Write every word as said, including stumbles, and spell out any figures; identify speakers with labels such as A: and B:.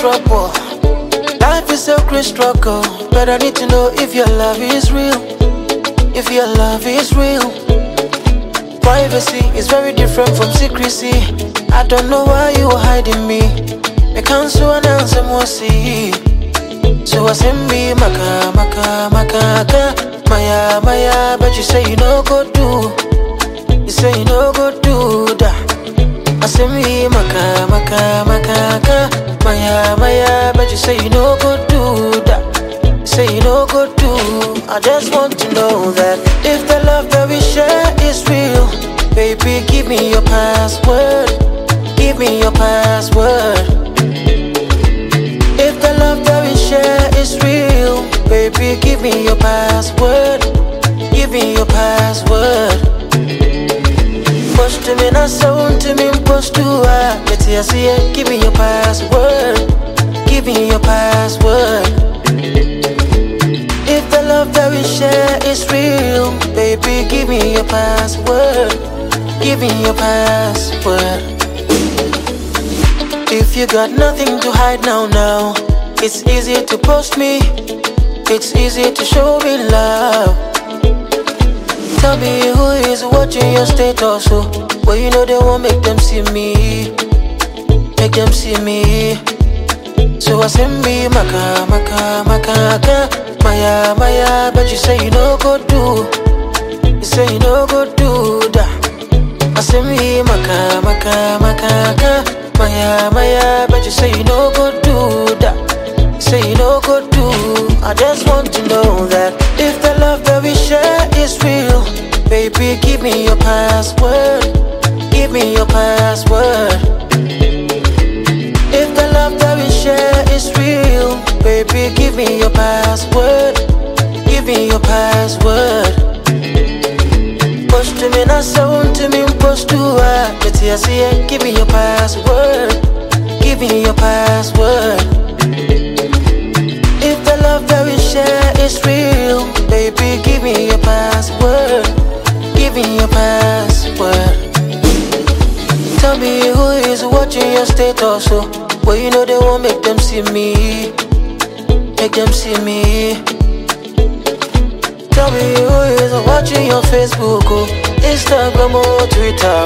A: trouble. Life is a great struggle, but I need to know if your love is real. If your love is real. Privacy is very different from secrecy. I don't know why you are hiding me. I can't so announce I'm more see. So I send me maka maka maka maya maya, but you say you no go do. You say you no go do that. I say me maka maka maka maya maya, but you say you no go do that. You say you no go do. I just want to know that if the love that we share is real, baby, give me your password. Give me your password. If the love that we share is real, baby, give me your password. Give me your password. Post to me, not sound to me, post to her. Let's see, I see it. Give me your password. Give me your password. If the love that we share is real, baby, give me your password. Give me your password. If you got nothing to hide now, now it's easy to post me. It's easy to show me love. Tell me who is watching your status, so well, you know they won't make them see me. Make them see me. So I send me maka maka maka maya maya, but you say you no go do. You say you no go do that. I send me maka maka maka maya maya, but you say you no go do that. You say you no go do. I just want to know that if the love that we share is real, baby, give me your password. Give me your password. If the love that we share is real, baby, give me your password. Give me your password. Post to me, not sound to me, post to her. Let's see, I see it. Give me your password. Give me your password. If the love that we share is real, baby, give me your password. Give me your password. Tell me who is watching your status, so well, you know they won't make them see me. Make them see me. Tell me who is watching your Facebook, oh, Instagram or Twitter.